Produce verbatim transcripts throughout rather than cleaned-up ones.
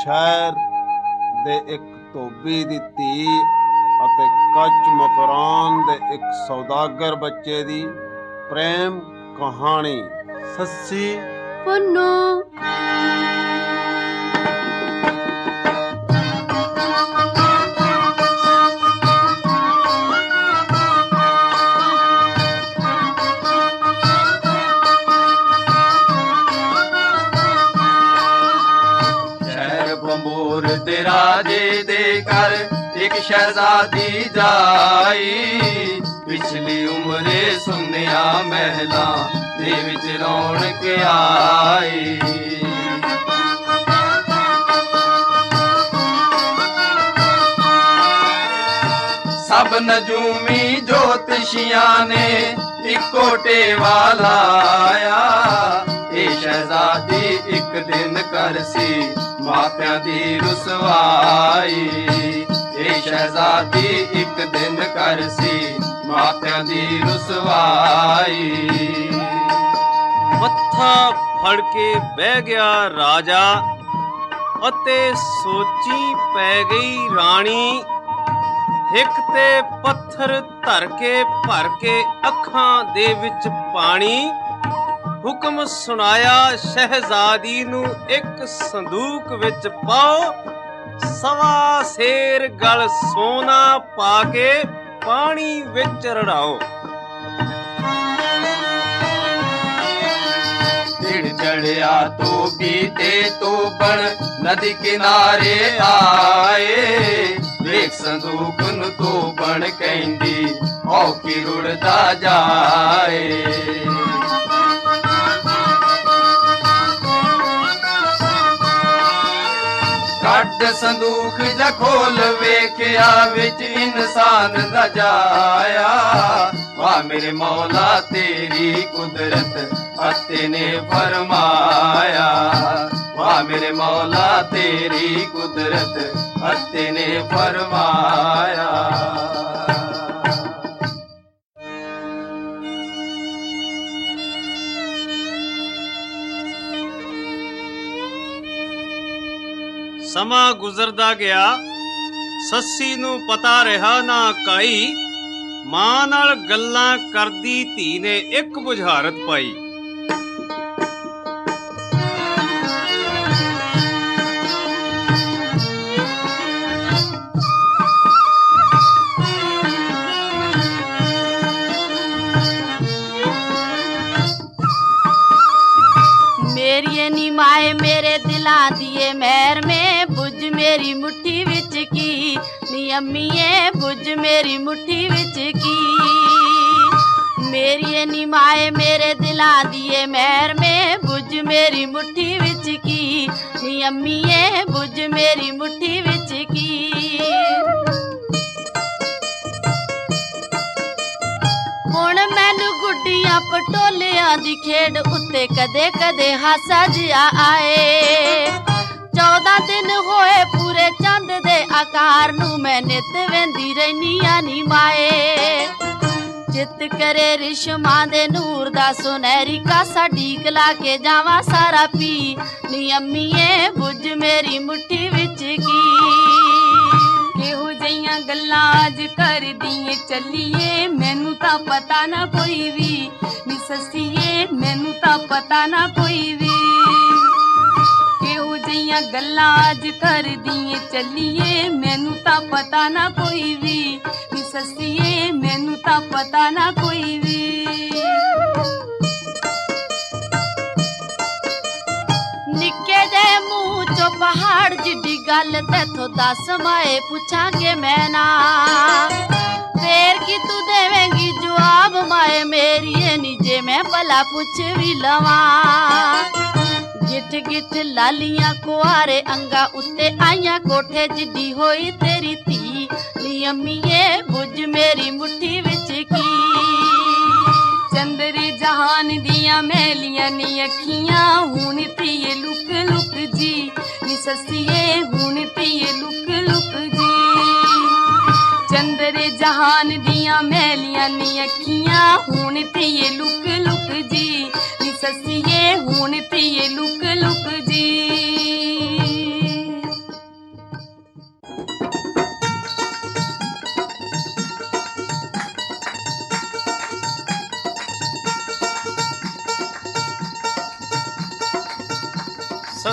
शहर दे एक धोबी दी धी ਅਤੇ ਕੱਚ ਮਕਰਾਨ ਦੇ ਇੱਕ ਸੌਦਾਗਰ ਬੱਚੇ ਦੀ ਪ੍ਰੇਮ ਕਹਾਣੀ। ਸੱਸੀ ਪੁੰਨੂ ते राजे दे घर एक शहजादी जाई, पिछली उम्रे सुनिया महला दे विच रौनक आई। सब नजूमी ज्योतिषियां ने इको टेवा लाया, ए शहजादी एक दिन करसी मापियां दी रुसवाई। ए शहजादी एक दिन करसी मापियां दी रुसवाई। मत्था फड़ के बह गया राजा अते सोची पै गई रानी। हिक ते पत्थर धर के भर के अखां दे विच पानी। हुक्म सुनाया शहजादी नू एक संदूक विच पाओ, सवा शेर गल सोना पाके पानी विच रड़ाओ। दिड़ चढ़िया तो बीते तो बन नदी किनारे आए, वेख संदूक नू तो बन कहंदी औ की रुड़दा जाए। कट संदूक जा खोल वेख्या विच इंसान दा जाया। वाह मेरे मौला तेरी कुदरत अते ने फरमाया। वाह मेरे मौला तेरी कुदरत अते ने फरमाया। ਸਮਾਂ ਗੁਜ਼ਰਦਾ ਗਿਆ, ਸੱਸੀ ਨੂੰ ਪਤਾ ਰਿਹਾ ਨਾ ਕਾਈ। ਮਾਂ ਨਾਲ ਗੱਲਾਂ ਕਰਦੀ ਧੀ ਨੇ ਇੱਕ ਬੁਝਾਰਤ ਪਾਈ। मेरिए नी माए मेरे दिला दिए मैर में बुझ मेरी मुट्ठी विच की। नी अम्मीए बुझ मेरी मुट्ठी विच की। मेरिए नी माए मेरे दिला दिए मैर में बुझ मेरी मुट्ठी विच की। नी अम्मीए बुझ मेरी मुट्ठी विच की। हुण मैनू गुड्डियां पटोलियां दी खेड उत्ते कदे कदे हासा जिहा आए। चौदह दिन होए पूरे चंद दे आकार नू मैं नित वेंदी रहनी नी माए। चित करे रिशमा दे नूर दा सुनहरी कासा ढीक ला के जावा सारा पी। नी अम्मीए बुझ मेरी मुट्ठी विच की। केहू जइयां गल्लां अज कर दिए चलिए, मैनू तां पता ना कोई भी। नी सस्सीए मैनू तां पता ना कोई भी। केहू जइयां गल्लां अज कर दिए चलिए, मैनू तां पता ना कोई भी। नी सस्सीए मैनू तां पता ना कोई भी। निक्के जे मुंह चो पहाड़ जिड्डी गल तेथों दस माए पुछांगे मैं ना। फेर की तू देवेंगी जवाब माए मेरी निजे मैं भला पुछ भी लवा। गिठ गिठ लालियां कुआरे अंगा उत्ते आइयां कोठे जिड्डी होई तेरी धी। नी अम्मीए बुझ मेरी मुट्ठी विच की। चंदरी जहान दियां मैलियां नी अखियां हुण धीए लुक लुक जी। नी सस्सीए हुण धीए लुक लुक जी। चंदरे जहान दियां मैलियां नी अखियां हुण धीए लुक लुक जी। नी सस्सीए हुण धीए लुक लुक जी।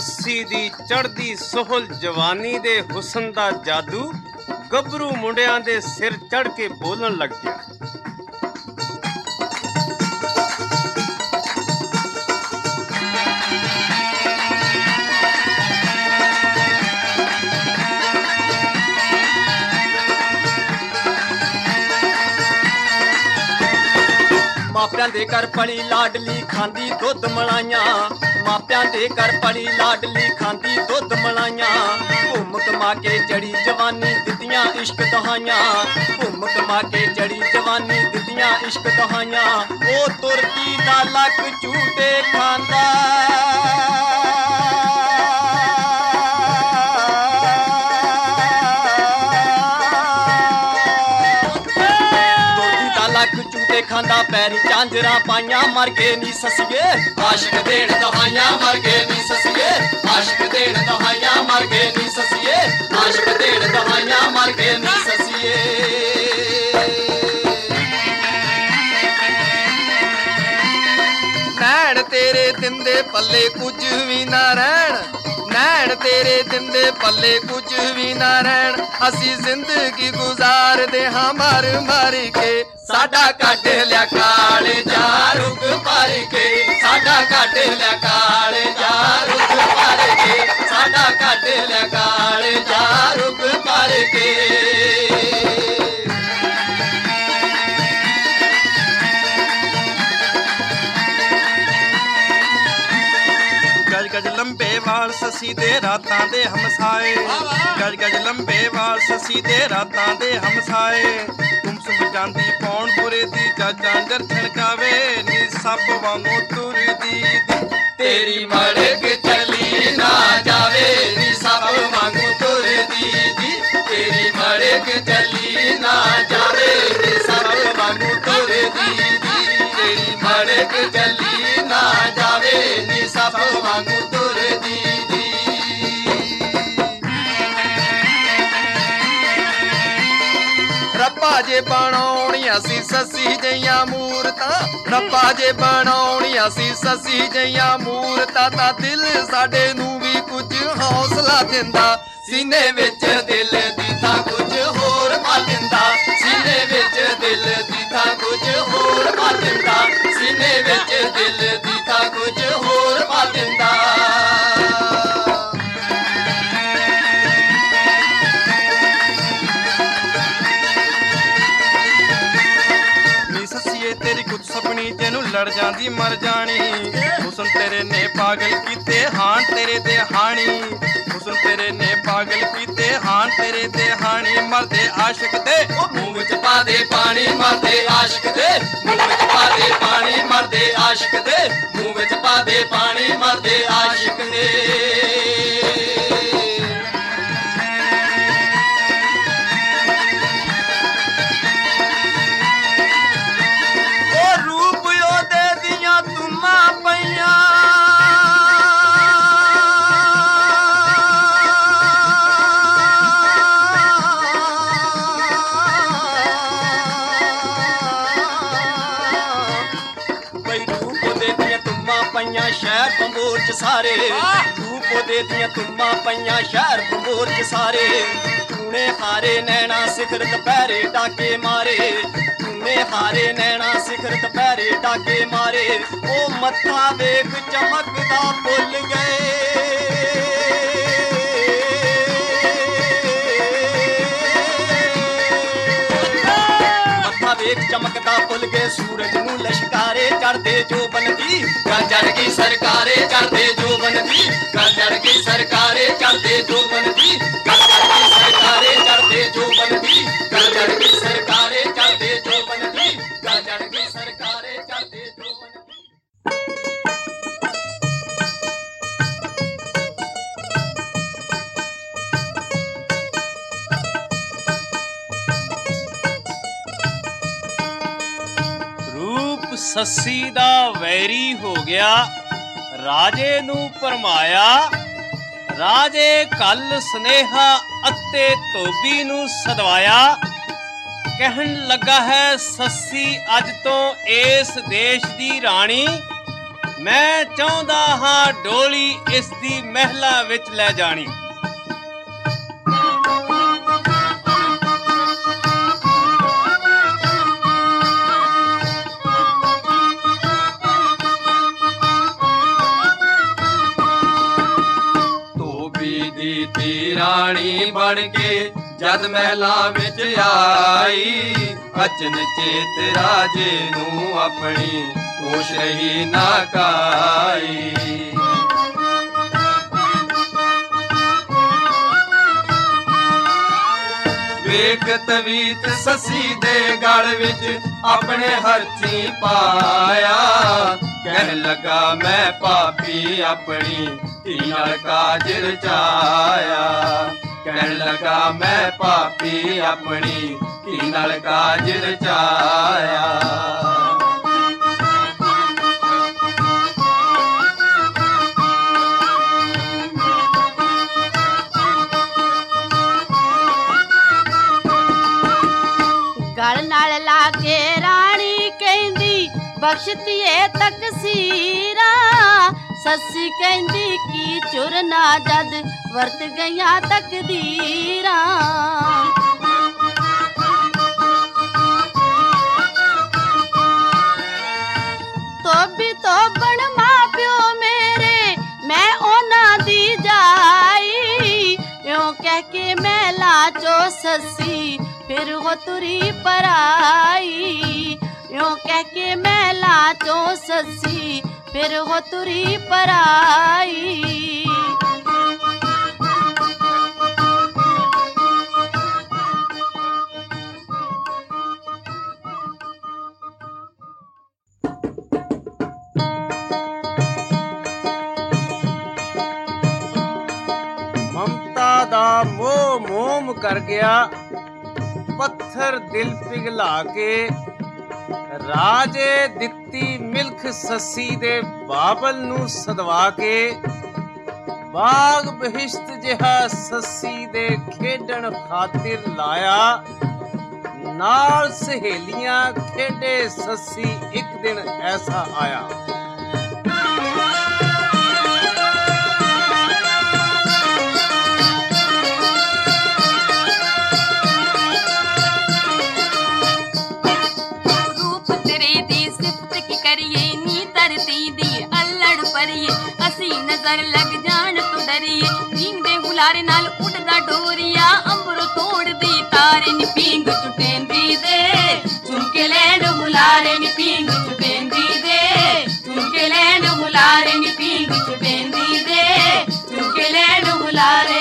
ਸੱਸੀ ਦੀ ਚੜ੍ਹਦੀ ਸੋਹਲ ਜਵਾਨੀ ਦੇ ਹੁਸਨ ਦਾ ਜਾਦੂ ਗੱਭਰੂ ਮੁੰਡਿਆਂ ਦੇ ਸਿਰ ਚੜ੍ਹ ਕੇ ਬੋਲਣ ਲੱਗ ਗਿਆ। ਮਾਪਿਆਂ ਦੇ ਘਰ ਪਲੀ ਲਾਡਲੀ ਖਾਂਦੀ ਦੁੱਧ ਮਲਾਈਆਂ, ਮਾਪਿਆਂ ਦੇ ਘਰ ਪਲੀ ਲਾਡਲੀ ਖਾਂਦੀ ਦੁੱਧ ਮਲਾਈਆਂ। ਘੁੰਮ ਕਮਾ ਕੇ ਚੜੀ ਜਵਾਨੀ ਦਿੱਤੀਆਂ ਇਸ਼ਕ ਦਹਾਈਆਂ, ਘੁੰਮ ਕਮਾ ਕੇ ਚੜੀ ਜਵਾਨੀ ਦਿੱਤੀਆਂ ਇਸ਼ਕ ਦਹਾਈਆਂ। ਉਹ ਤੁਰਕੀ ਦਾ ਲੱਕ ਝੂਟੇ ਖਾਂਦਾ, ਝੂਟੇ ਖਾਂਦਾ ਪੈਰੀ ਝਾਂਜਰਾਂ ਪਾਈਆਂ ਮਰ ਗਏ ਨੀ ਸੱਸੀਏ। ਆਸ਼ਕ ਦੇਣ ਦਹਾਈਆਂ ਮਰ ਗਏ ਨੀ ਸੱਸੀਏ, ਆਸ਼ਕ ਦੇਣ ਦਹਾਈਆਂ ਮਰ ਗਏ ਨੀ ਸੱਸੀਏ, ਆਸ਼ਕ ਦੇਣ ਦਹਾਈਆਂ ਮਰ ਗਏ ਨੀ ਸੱਸੀਏ। ਨੈਣ ਤੇਰੇ ਦਿੰਦੇ ਪੱਲੇ ਕੁਝ ਵੀ ਨਾ ਰਹਿਣ, ਨੈਣ ਤੇਰੇ ਦਿੰਦੇ ਪੱਲੇ ਕੁਝ ਵੀ ਨਾ ਰਹਿਣ। ਅਸੀਂ ਜ਼ਿੰਦਗੀ ਗੁਜ਼ਾਰਦੇ ਹਾਂ ਮਰ ਮਰ ਕੇ, ਸਾਡਾ ਕੱਢ ਲਿਆ ਕਾਲ ਜਾ ਰੁਕ ਭਰ ਕੇ, ਸਾਡਾ ਕੱਢ ਲਿਆ ਕਾਲ ਜਾ ਰੁਕ ਭਰ ਕੇ, ਸਾਡਾ ਕੱਢ ਲਿਆ ਕਾਲ ਜਾ ਰੁਕ ਭਰ ਕੇ। ਗਜ ਗਜ ਲੰਬੇ ਵਾਲ ਸੱਸੀ ਦੇ ਰਾਤਾਂ ਦੇ ਹਮਸਾਏ, ਗਜ ਗਜ ਲੰਬੇ ਵਾਲ ਸੱਸੀ ਦੇ ਰਾਤਾਂ ਦੇ ਹਮਸਾਏ। ਗੁੰਮਸੁੰਮ ਜਾਂਦੀ ਪੌਣ ਬੁਰੇ ਦੀ ਜਾਂਜਰ ਛਣਕਾਵੇ ਨੀ ਸੱਪ ਵਾਂਗੂ ਤੁਰਦੀ ਦੀ, ਤੇਰੀ ਮੜਕ ਚਲੀ ਨਾ ਜਾਵੇ ਨੀ ਸੱਪ ਵਾਂਗੂ ਤੁਰਦੀ ਦੀ, ਤੇਰੀ ਮੜਕ ਚਲੀ ਨਾ ਜਾਵੇ ਨੀ ਸੱਪ ਵਾਂਗੂ ਤੁਰਦੀ ਦੀ, ਤੇਰੀ ਮੜਕ ਚਲੀ ਨਾ ਜਾਵੇ ਨੀ ਸੱਪ ਵਾਂਗੂ ਤੁਰਦੀ ਦੀ। ਰੱਬਾ ਜੇ ਬਣਾਉਣੀਆਂ ਸੀ ਸੱਸੀ ਜਈਆਂ ਮੂਰਤਾਂ, ਰੱਬਾ ਜੇ ਬਣਾਉਣੀਆਂ ਸੀ ਸੱਸੀ ਜਈਆਂ ਮੂਰਤਾਂ, ਤਾਂ ਦਿਲ ਸਾਡੇ ਨੂੰ ਵੀ ਕੁਝ ਹੌਸਲਾ ਦਿੰਦਾ, ਸੀਨੇ ਵਿੱਚ ਦਿਲ ਦੀ ਤਾਂ ਕੁਝ ਹੋਰ ਪਾ ਦਿੰਦਾ, ਸੀਨੇ ਵਿੱਚ ਦਿਲ ਦੀ ਤਾਂ ਕੁਝ ਹੋਰ ਪਾ ਦਿੰਦਾ, ਸੀਨੇ ਵਿੱਚ ਦਿਲ ਦੀ ਤਾਂ ਕੁਝ ਹੋਰ ਪਾ ਦਿੰਦਾ। ਤੇਰੀ ਕੁਝ ਸਪਣੀ ਤੈਨੂੰ ਲੜ ਜਾਂਦੀ ਮਰ ਜਾਣੀ, ਹੁਸਨ ਤੇਰੇ ਨੇ ਪਾਗਲ ਕੀਤੇ ਹਾਣ ਤੇਰੇ ਦੇ ਹਾਣੀ, ਹੁਸਨ ਤੇਰੇ ਨੇ ਪਾਗਲ ਕੀਤੇ ਹਾਣ ਤੇਰੇ ਦੇ ਹਾਣੀ। ਮਰਦੇ ਆਸ਼ਿਕ ਦੇ ਮੂੰਹ ਵਿੱਚ ਪਾ ਦੇ ਪਾਣੀ, ਮਰਦੇ ਆਸ਼ਿਕ ਦੇ ਮੂੰਹ ਵਿੱਚ ਪਾ ਦੇ ਪਾਣੀ, ਮਰਦੇ ਆਸ਼ਿਕ ਦੇ ਮੂੰਹ ਵਿੱਚ ਪਾ ਦੇ ਪਾਣੀ, ਮਰਦੇ ਆਸ਼ਿਕ ਦੇ। ਸ਼ਹਿਰ ਬੰਬੋਰ ਚ ਸਾਰੇ ਰੂਪ ਉਹਦੇ ਦੀਆਂ ਤੁਮਾਂ ਪਈਆਂ ਸ਼ਹਿਰ ਬੰਬੋਰ ਚ ਸਾਰੇ। ਤੂਨੇ ਹਾਰੇ ਨੈਣਾ ਸਿਖਰ ਦੁਪਹਿਰੇ ਡਾਕੇ ਮਾਰੇ, ਤੂਨੇ ਹਾਰੇ ਨੈਣਾ ਸਿਖਰ ਦੁਪਹਿਰੇ ਡਾਕੇ ਮਾਰੇ। ਉਹ ਮੱਥਾ ਵੇਖ ਚਮਕਦਾ ਭੁੱਲ ਗਏ, ਵੇਖ ਚਮਕਦਾ ਭੁੱਲ ਗਏ। ਸੂਰਜ ਨੂੰ ਲਸ਼ਕਾਰੇ ਚੜਦੇ ਜੋ ਬੰਦੀ ਗੱਲ ਚੜ ਗਈ ਸਰਕਾਰੇ, ਚੜਦੇ ਜੋ ਬੰਦੀ ਗੱਲ ਚੜ ਗਈ ਸਰਕਾਰੇ, ਚੜਦੇ ਜੋ ਬੰਦੀ ਗੱਲ ਚੜ ਗਈ ਸਰਕਾਰੇ, ਚੜਦੇ ਜੋ ਬੰਦੀ ਗੱਲ ਚੜ ਗਈ ਸਰਕਾਰੇ, ਚੜਦੇ ਜੋ ਬੰਦੀ ਗੱਲ ਚੜ ਗਈ ਸਰਕਾਰੇ, ਚੜਦੇ ਜੋ ਬੰਦੀ। ਸੱਸੀ ਦਾ ਵੈਰੀ ਹੋ ਗਿਆ, ਰਾਜੇ ਨੂੰ ਭਰਮਾਇਆ। ਰਾਜੇ ਕੱਲ ਸਨੇਹਾ ਅਤੇ ਧੋਬੀ ਨੂੰ ਸਦਵਾਇਆ। ਕਹਿਣ ਲੱਗਾ ਹੈ ਸੱਸੀ ਅੱਜ ਤੋਂ ਇਸ ਦੇਸ਼ ਦੀ ਰਾਣੀ। ਮੈਂ ਚਾਹੁੰਦਾ ਹਾਂ ਡੋਲੀ ਇਸ ਦੀ ਮਹਿਲਾ ਵਿੱਚ ਲੈ ਜਾਣੀ। ਤੀ ਰਾਣੀ ਬਣ ਕੇ ਜਦ ਮਹਿਲਾਂ ਵਿੱਚ ਆਈ, ਅਚਨ ਚੇਤ ਰਾਜੇ ਨੂੰ ਆਪਣੀ ਹੋਸ਼ ਰਹੀ ਨਾ ਕਾਈ। ਵੇਖ ਤਵੀਤ ਸੱਸੀ ਦੇ ਗਲ ਵਿੱਚ ਆਪਣੇ ਹੱਥੀਂ ਪਾਇਆ, ਕਹਿਣ ਲੱਗਾ ਮੈਂ ਪਾਪੀ ਆਪਣੀ ਧੀ ਨਾਲ ਕਾਜ ਰਚਾਇਆ। ਕਹਿਣ ਲੱਗਾ ਮੈਂ ਪਾਪੀ ਆਪਣੀ ਧੀ ਨਾਲ ਕਾਜ ਰਚਾਇਆ। ਗਲ ਨਾਲ ਲਾ ਕੇ ਰਾਣੀ ਕਹਿੰਦੀ ਬਖਸ਼ਤੀਏ ਤਕਸੀਰਾ, ਸੱਸੀ ਕਹਿੰਦੀ ਕੀ ਚੁਰਨਾ ਜਦ ਵਰਤ ਗਈਆਂ ਤਕਦੀਰਾਂ। ਤੋਬੀ ਤੋਬਣ ਮਾਂ ਪਿਓ ਮੇਰੇ ਮੈਂ ਉਹਨਾਂ ਦੀ ਜਾਈ, ਇਉਂ ਕਹਿ ਕੇ ਮੈਂ ਲਾਚੋ ਸੱਸੀ ਫਿਰ ਹੋ ਤੁਰੀ ਪਰਾਈ। ਇਉਂ ਕਹਿ ਕੇ ਮੈਂ ਲਾਚੋ ਸੱਸੀ ਫਿਰ ਹੋ ਤੁਰੀ ਪਰਾਈ। ਮਮਤਾ ਦਾ ਮੋਹ ਮੋਮ ਕਰ ਗਿਆ, ਪੱਥਰ ਦਿਲ ਪਿਘਲਾ ਕੇ ਰਾਜੇ ਦਿੱਤੀ ਮਿਲਖ ਸੱਸੀ ਦੇ ਬਾਬਲ ਨੂੰ ਸਦਵਾ ਕੇ। ਬਾਗ ਬਹਿਸ਼ਤ ਜਿਹਾ ਸੱਸੀ ਦੇ ਖੇਡਣ ਖਾਤਿਰ ਲਾਇਆ, ਨਾਲ ਸਹੇਲੀਆਂ ਖੇਡੇ ਸੱਸੀ ਇੱਕ ਦਿਨ ਐਸਾ ਆਇਆ। ਨਜ਼ਰ ਲੱਗ ਜਾਣ ਤੋਂ ਡਰੀਏ, ਪੀਂਘ ਦੇ ਹੁਲਾਰੇ ਨਾਲ ਉੱਡਦਾ ਡੋਰੀਆ, ਅੰਬਰੋਂ ਤੋੜਦੀ ਤਾਰੇ ਨੀ ਪੀਂਘ ਚੁਟੇਂਦੀ ਦੇ, ਚੁਣ ਕੇ ਲੈਣ ਹੁਲਾਰੇ ਨੀ ਪੀਂਘ ਚੁਟੇਂਦੀ ਦੇ, ਚੁਣ ਕੇ ਲੈਣ ਹੁਲਾਰੇ ਨੀ ਪੀਂਘ ਚੁਟੇਂਦੀ ਦੇ, ਚੁਣ ਕੇ ਲੈਣ ਹੁਲਾਰੇ।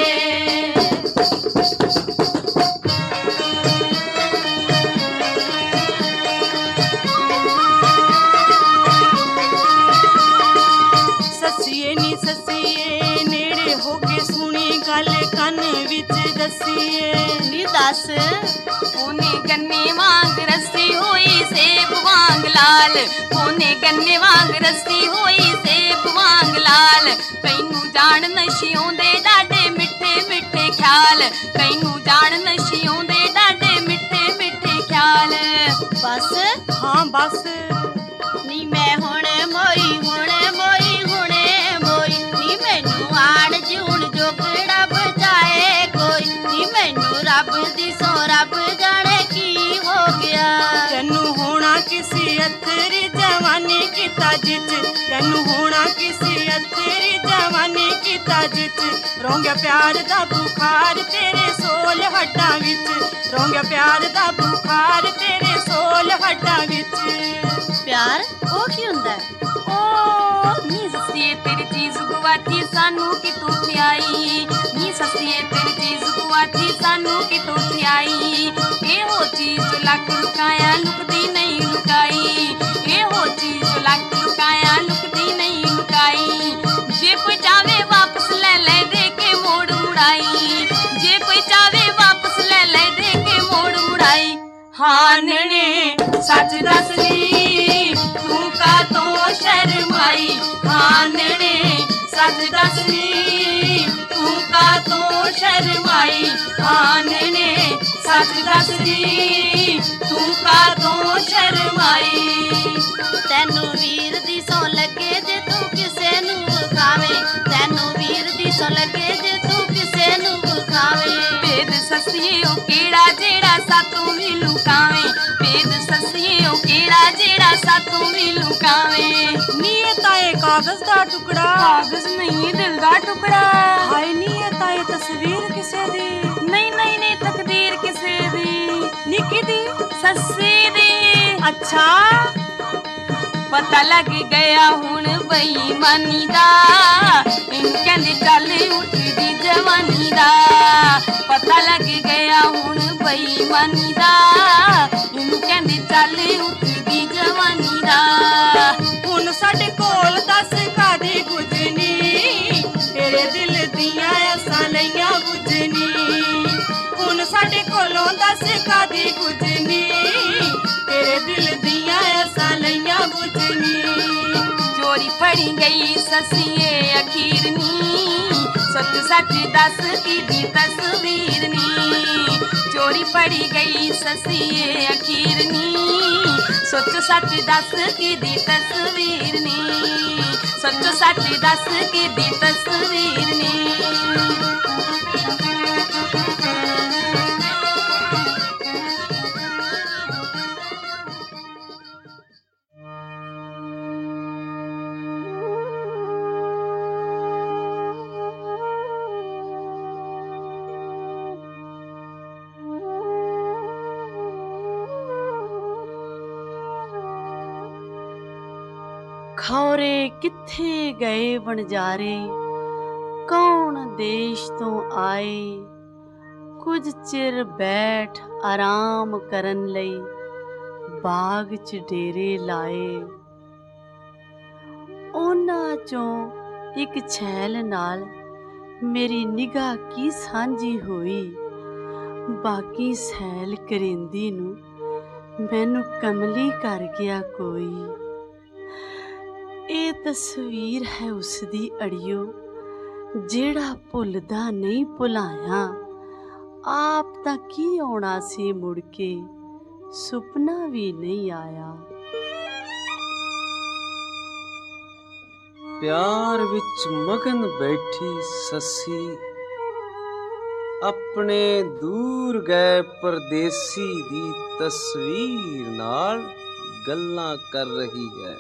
ਨੀ ਦੱਸ ਉਹਨੇ ਗੰਨੇ ਵਾਂਗ ਰੱਸੀ ਹੋਈ ਸੇਬ ਵਾਂਗ ਲਾਲ, ਉਹਨੇ ਗੰਨੇ ਵਾਂਗ ਰੱਸੀ ਹੋਈ ਸੇਬ ਵਾਂਗ ਲਾਲ। ਤੈਨੂੰ ਜਾਣ ਨਸ਼ੀ ਆਉਂਦੇ ਡਾਢੇ ਮਿੱਠੇ ਮਿੱਠੇ ਖਿਆਲ, ਤੈਨੂੰ ਜਾਣ ਨਸ਼ੀ ਆਉਂਦੇ ਡਾਢੇ ਮਿੱਠੇ ਮਿੱਠੇ ਖਿਆਲ। ਬਸ ਹਾਂ ਬਸ ਨੀ ਮੈਂ ਹੁਣ ਮੋਈ ਹੁਣ ਮੋਈ ਹੁਣੇ ਮੋਈ, ਨੀ ਮੈਨੂੰ ਆੜ ਜੂਣ ਜੋਗੜਾ ਬਚਾਏ ਕੋਈ, ਨੀ ਮੈਨੂੰ ਰੱਬ ਦੀ ਸੋ ਰੱਬ ਜਾਣੇ ਕੀ ਹੋ ਗਿਆ। ਤੈਨੂੰ ਹੋਣਾ ਕਿਸੇ ਅਥਰੀ ਜਵਾਨੀ ਕੀਤਾ ਜਿੱਚ, ਤੈਨੂੰ ਹੋਣਾ ਕਿਸੇ ਅਥਰੀ ਜਵਾਨੀ ਕੀਤਾ ਜਿੱਚ। ਰੋਂਗਿਆ ਪਿਆਰ ਦਾ ਬੁਖਾਰ ਤੇਰੇ ਸੋਲ ਹੱਡਾਂ ਵਿੱਚ, ਰੋਂਗਿਆ ਪਿਆਰ ਦਾ ਬੁਖਾਰ ਤੇਰੇ ਸੋਲ ਹੱਡਾਂ ਵਿੱਚ। ਪਿਆਰ ਉਹ ਕੀ ਹੁੰਦਾ? ਓ ਨੀ ਸੱਸੀਏ ਤੇਰੀ ਚੀਜ਼ ਗੁਆਚੀ ਸਾਨੂੰ ਕਿਤੋਂ ਥਿਆਈ, ਨੀ ਸੱਸੀਏ ਤੇਰੀ ਚੀਜ਼ ਗੁਆਚੀ ਸਾਨੂੰ ਕਿਤੋਂ ਥਿਆਈ। ਇਹੋ ਚੀਜ਼ ਲੱਕ ਲੁਕਾਇਆ ਲੁਕਦੀ ਨਹੀਂ ਲੁਕਾਈ, ਇਹੋ ਚੀਜ਼ ਲੱਕ ਲੁਕਾਇਆ ਲੁਕਦੀ ਨਹੀਂ ਲੁਕਾਈ। ਜੇ ਕੋਈ ਚਾਵੇ ਵਾਪਸ ਲੈ ਲੈ ਦੇ ਕੇ ਮੋੜ ਮੁੜਾਈ, ਜੇ ਕੋਈ ਚਾਵੇ ਵਾਪਸ ਲੈ ਲੈ ਦੇ ਕੇ ਮੋੜ ਮੁੜਾਈ। ਹਾਨਣੇ ਸੱਚ ਦੱਸਦੀ ਤੂੰ ਕਾਤੋਂ ਸ਼ਰਮਾਈ, ਹਾਨਣੇ सच दसनी तू का तो शर्माई आनने सच दसनी तू का तो शर्माई तैनू वीर दी सौ लगे जे तू किसे नू खावे तैनू वीर दी सौ लगे जे तू किसे नू खावे भेद ससिए ओ केड़ा जेड़ा सातों भी लुकावे भेद ससिए ओ केड़ा जेड़ा सातों भी लुकावे नी ये ताए कागज दा टुकड़ा कागज नहीं दिल दा टुकड़ा हाय नी ये ताए तस्वीर किसे दी नहीं नहीं नहीं तकदीर किसे दी निकी दी सस्सी दी अच्छा पता लग गया हुण बेईमानी दा इन कहंदे चल उठदी जवानी दा पता लग गया हुण बेईमानी दा इन कहंदे चल उठदी जवानी दा हुण साडे कोल दस कादी गुजनी तेरे दिल दियां असां लईयां बुझनी हुण साडे कोलों दस कादी गुजनी तेरे दिल दियां असां लईयां बुझनी चोरी फड़ी गई ससिए अखीर नी सच सच दस की दी तस्वीर नी चोरी फड़ी गई ससिए अखीर नी सच सच दस की दी तस्वीर नी सच सच दस की दी तस्वीर नी खौरे किथे गए वणजारे कौन देश तो आए कुछ चिर बैठ आराम करन लई बाग च डेरे लाए ਉਹਨਾਂ ਚੋਂ ਇੱਕ छैल नाल मेरी निगाह की ਸਾਂਝੀ ਹੋਈ बाकी सैल करेंदी नू मैनू कमली कर गया कोई ਇਹ ਤਸਵੀਰ ਹੈ ਉਸ ਦੀ ਅੜਿਓ ਜਿਹੜਾ ਭੁੱਲਦਾ ਨਹੀਂ ਭੁਲਾਇਆ ਆਪ ਤਾਂ ਕੀ ਆਉਣਾ ਸੀ ਮੁੜ ਕੇ ਸੁਪਨਾ ਵੀ ਨਹੀਂ ਆਇਆ प्यार विच मगन बैठी ससी अपने दूर गए परदेसी दी तस्वीर नाल गल्लां कर रही है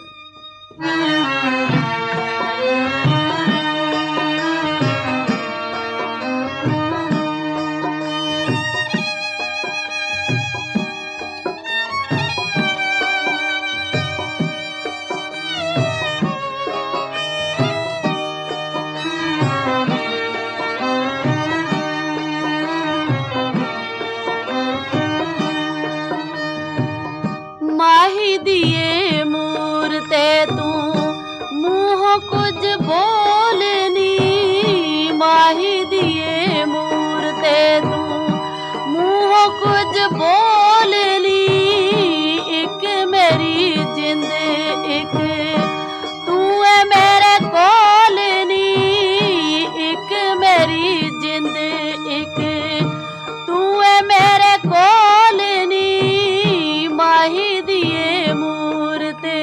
माही दिए मूरते तू मुँह कुछ बोलनी माही दिए मूरते तू मुँह कुछ बोलनी एक मेरी जिंद एक तू है मेरे कोलनी एक मेरी जिंद एक तू है मेरे कोलनी माही दिए मूरते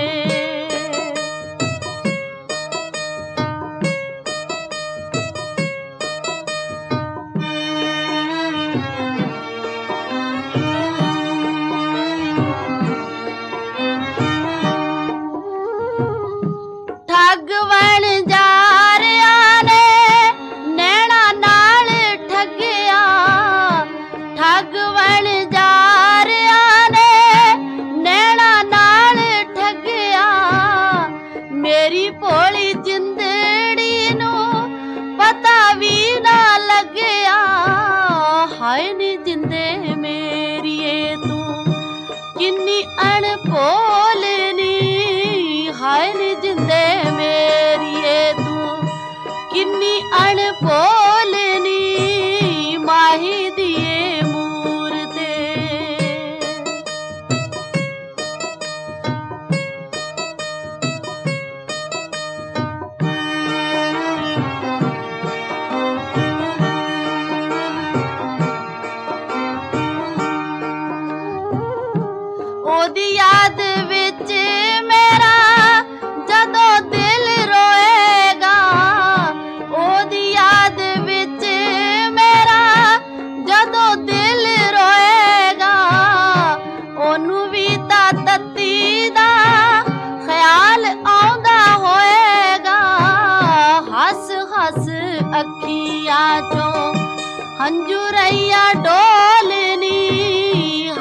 ठग बन जा रिया ने नैना नाल ठगिया ठग बन जा रिया ने नैना नाल ठगिया मेरी भोली जिंदड़ी नू पता भी ना लगया हाय नी जिंदे मेरीए तू किन्नी अनभोलनी हाय नी जिंदे मेरीए तू किन्नी अनभोलनी माही दिए मूरते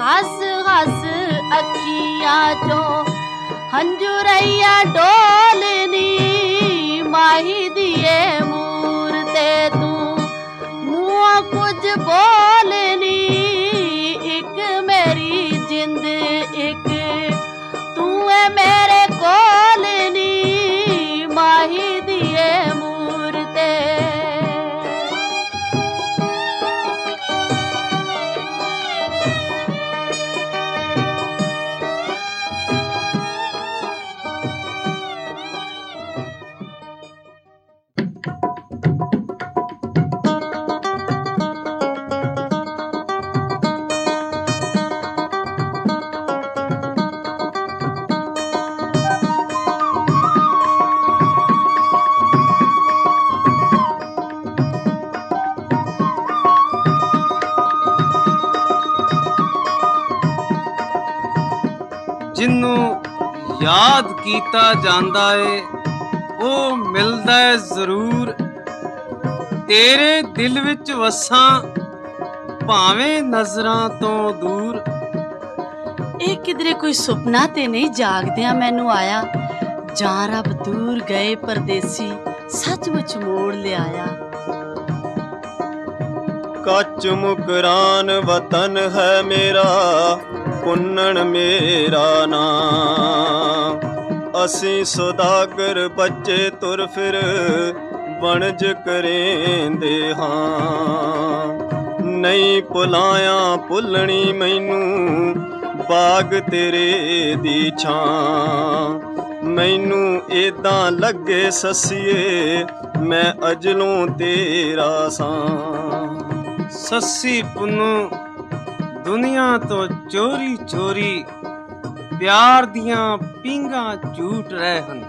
हस हस अखियां चो हंजुरैया डोलनी माही दिए मूरते तू मुआ कुछ बोलनी एक मेरी जिंद एक तू है मेरे कोलनी माही दिए मूरते। जिन्नू याद कीता जांदा है वो मिलदा है जरूर तेरे दिल विच वसां भावें नजरां तो दूर। ਇਹ ਕਿਧਰੇ ਕੋਈ ਸੁਪਨਾ ਤੇ ਨਹੀਂ ਜਾਗਦਿਆਂ ਮੈਨੂੰ ਆਇਆ ਜਾਂ ਰੱਬ ਦੂਰ ਗਏ ਪਰਦੇਸੀ ਸੱਚਮੁੱਚ ਮੋੜ ਲਿਆਇਆ। ਕੱਚ ਮੁਕਰਾਨ ਵਤਨ ਹੈ ਮੇਰਾ ਪੁੰਨਣ ਮੇਰਾ ਨਾਮ ਅਸੀਂ ਸੁਦਾਗਰ ਬੱਚੇ ਤੁਰ ਫਿਰ ਵਣਜ ਕਰੇਂਦੇ ਹਾਂ ਨਹੀਂ ਭੁਲਾਇਆ ਭੁੱਲਣੀ ਮੈਨੂੰ ਬਾਗ ਤੇਰੇ ਦੀ ਛਾਂ ਮੈਨੂੰ ਏਦਾਂ ਲੱਗੇ ਸੱਸੀਏ ਮੈਂ ਅਜਲੋਂ ਤੇਰਾ ਸਾਂ। सस्सी पुन्नू दुनिया तो चोरी चोरी प्यार दियां पींगा झूठ रहे हन।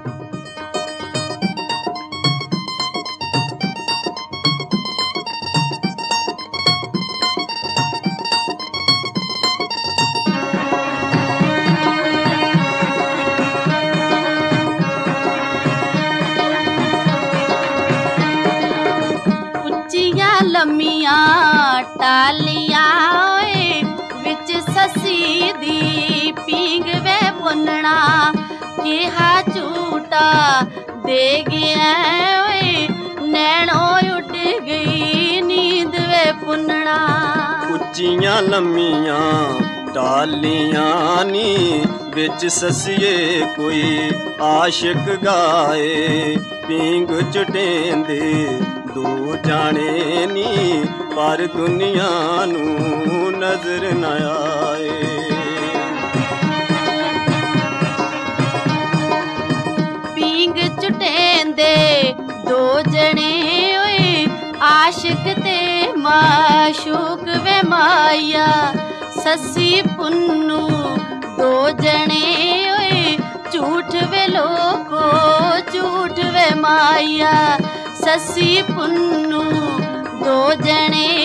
ਉੱਚੀਆਂ ਲੰਮੀਆਂ ਟਾਲੀਆਂ ਓਏ ਵਿੱਚ ਸੱਸੀ ਦੀ ਪੀਂਗ ਵੇ ਪੁੰਨਣਾ ਕਿਹਾ ਝੂਟਾ ਦੇ ਗਿਆ ਓਏ ਨੈਣੋ ਉੱਡ ਗਈ ਨੀਂਦ ਵੇ ਪੁੰਨਣਾ। ਉੱਚੀਆਂ ਲੰਮੀਆਂ ਟਾਲੀਆਂ ਨੀ ਵਿੱਚ ਸੱਸੀਏ ਕੋਈ ਆਸ਼ਿਕ ਗਾਏ ਪੀਂਗ ਚਟੇਂਦੇ ਦੋ ਜਾਣੇ ਨੀ ਪਰ ਦੁਨੀਆ ਨੂੰ ਨਜ਼ਰ ਨਾ ਆਏ। ਪੀਂਗ ਚਟੇਂਦੇ ਦੋ ਜਣੇ ਓਏ ਆਸ਼ਿਕ ਤੇ ਮਾਸ਼ੂਕ ਵੇ ਮਾਇਆ ਸੱਸੀ ਪੁੰਨੂ ਦੋ ਜਣੇ ਓਏ ਝੂਠ ਵੇ ਲੋਕੋ ਝੂਠ ਵੇ ਮਾਇਆ ਸੱਸੀ ਪੁੰਨੂ ਦੋ ਜਣੇ